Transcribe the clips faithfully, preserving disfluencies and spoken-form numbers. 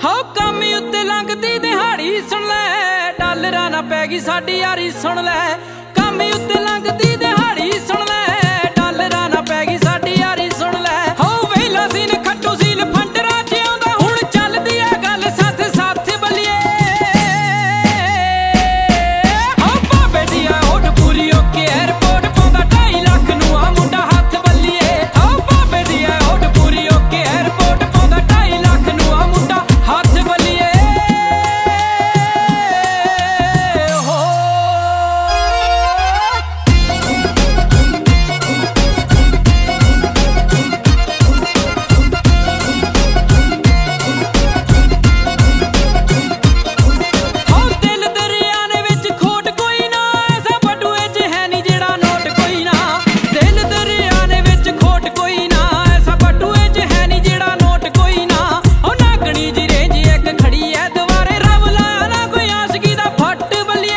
हाओ कामी उत्ते लंघदी दिहाड़ी सुन लै डालरां ना पै गई साडी यारी सुन लै कामी उत्ते लंघदी दिहाड़ी सुन लै डालरां ना पै गई साडी यारी सुन लै हाओ वेला सीन खट्टू सील फंडरा च आउंदा हुण चलदी आ गल साथ साथ बलिए हाओ बाबे दी आ होठ पूरी ओके एयरपोर्ट पाउंदा ढाई लाख नूं आ मुंडा हत्थ बलिए हाओ बाबे दी आ होठ पूरी ओके एयरपोर्ट पाउंदा ढाई लाख नूं आ मुंडा हत्थ बलिए हो हाओ दिल दरिया ने विच खोट कोई ना ऐसा बटूए च है नी जेड़ा नोट कोई ना दिल दरिया ने विच खोट कोई ना ऐसा बटूए च है नी जेड़ा नोट कोई ना ओ नागणी जी रेंज एक खड़ी है दुआरे रब लाया ना कोई आशिकी दा फट बलिए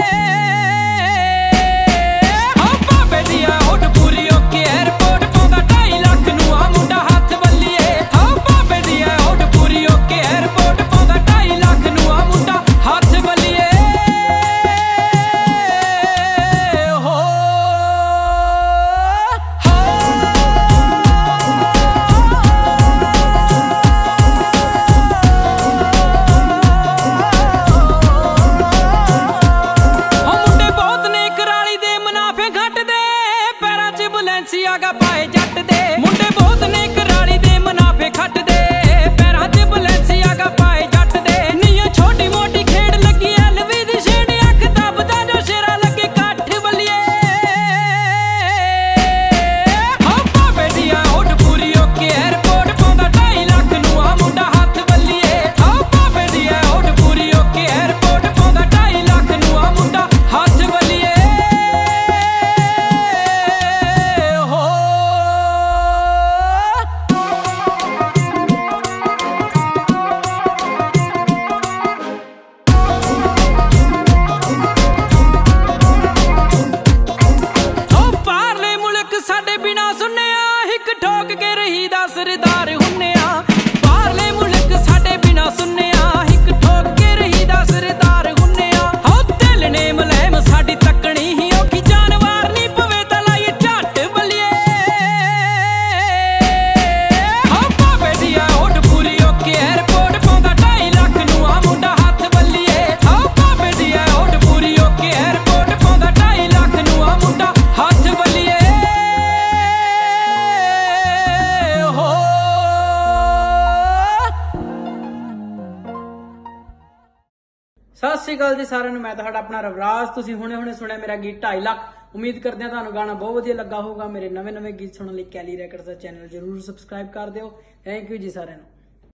हाओ बाबे दी आ होठ पूरी ओके एयरपोर्ट पाउंदा ढाई लाख नूं आ मुंडा हत्थ बलिए हाओ बाबे दी आ होठ पूरी ओके एयरपोर्ट पाउंदा ढाई लाख नूं आ मुंडा हत्थ बलिए हो हो ਮੁੰਡੇ ਬਹੁਤ ਨੇ ਕਰਾਲੀ ਦੇ ਮੁਨਾਫੇ ਘੱਟ ਦੇ ਪੈਰਾਂ 'ਚ ਬਲੈਂਸੀਆਗਾ ਪਾਏ ਜੱਟ ਦੇ ਮੁੰਡੇ ਬਹੁਤ ਨੇ ਕਰਾਲੀ ਦੇ ਮੁਨਾਫੇ ਘੱਟ ਦੇ ਪੈਰਾਂ 'ਚ ਬਲੈਂਸੀਆਗਾ ਪਾਏ ਜੱਟ ਦੇ ਨੀਓ ਛੋਟੀ ਮੋਟੀ ਖੇਡ ਲੱਗੀ ਐਲਵੀ ਦੀ ਛੇੜ ਅੱਖ ਦੱਬਦਾ ਜੋ ਸ਼ੇਰਾ ਲੱਗੇ ਕੱਠ ਬਲੀਏ ਹਾਓ ਬਾਬੇ ਦੀ ਆ ਹੋਠ ਪੂਰੀ ਓਕੇ 에어ਪੋਰਟ ਪਾਉਂਦਾ ਢਾਈ ਲੱਖ ਨੂੰ ਆ ਮੁੰਡਾ ਹੱਥ ਬੱਲੀਏ ਹਾਓ ਬਾਬੇ ਦੀ ਆ ਹੋਠ ਪੂਰੀ ਓਕੇ 에어ਪੋਰਟ ਪਾਉਂਦਾ ਢਾਈ ਲੱਖ ਨੂੰ ਆ ਮੁੰਡਾ ਹੱਥ ਬੱਲੀਏ ਹੋ ਓ ਬਾਹਰਲੇ ਮੁਲਕ ਸਾਡੇ ਬਿਨਾ ਸੁਣਿਆ ਹਿੱਕ ਠੋਕ ਕੇ ਰਹੀਦਾ ਸਰਦਾਰ ਹੁੰਨਿਆ ਬਾਹਰਲੇ ਮੁਲਕ ਸਾਡੇ ਬਿਨਾ ਸੁਣਿਆ ਹਿੱਕ ਠੋਕ ਕੇ ਰਹੀਦਾ ਸਰਦਾਰ ਹੁੰਨਿਆ ਹੋ ਦਿਲ ਨੇ ਮਲੈਮ ਸਾਡੀ ਤੱਕਣੀ ਹੀ ਔਖੀ ਜਾਨਵਾਰ ਨਹੀਂ ਪਵੇ ਤਾਂ ਲਾਈਏ ਝੱਟ ਬਲੀਏ ਹੋ ਬਾਬੇ ਦੀ ਆ ਹੋਠ ਪੂਰੀ ਓਕੇ 에어ਪੋਰਟ ਪਾਉਂਦਾ ਢਾਈ ਲੱਖ ਨੂੰ ਆ ਮੁੰਡਾ ਹੱਥ ਬੱਲੀਏ ਹੋ ਬਾਬੇ ਦੀ ਆ ਹੋਠ ਪੂਰੀ ਓਕੇ 에어ਪੋਰਟ ਪਾਉਂਦਾ ਢਾਈ ਲੱਖ ਨੂੰ ਆ ਮੁੰਡਾ ਹੱਥ ਬੱਲੀਏ ਹੋ ਸਤਿ ਸ਼੍ਰੀ ਅਕਾਲ ਜੀ ਸਾਰਿਆਂ ਨੂੰ। ਮੈਂ ਤੁਹਾਡਾ ਆਪਣਾ ਰਵਰਾਜ। ਤੁਸੀਂ ਹੁਣੇ ਹੁਣੇ ਸੁਣਿਆ ਮੇਰਾ ਗੀਤ ਢਾਈ ਲੱਖ। ਉਮੀਦ ਕਰਦੇ ਹਾਂ ਤੁਹਾਨੂੰ ਗਾਣਾ ਬਹੁਤ ਵਧੀਆ ਲੱਗਾ ਹੋਊਗਾ। ਮੇਰੇ ਨਵੇਂ ਨਵੇਂ ਗੀਤ ਸੁਣਨ ਲਈ ਕੈਲੀ ਰੈਕਰਡਸ ਦਾ ਚੈਨਲ ਜਰੂਰ ਸਬਸਕ੍ਰਾਈਬ ਕਰ ਦਿਓ। ਥੈਂਕ ਯੂ ਜੀ ਸਾਰਿਆਂ ਨੂੰ।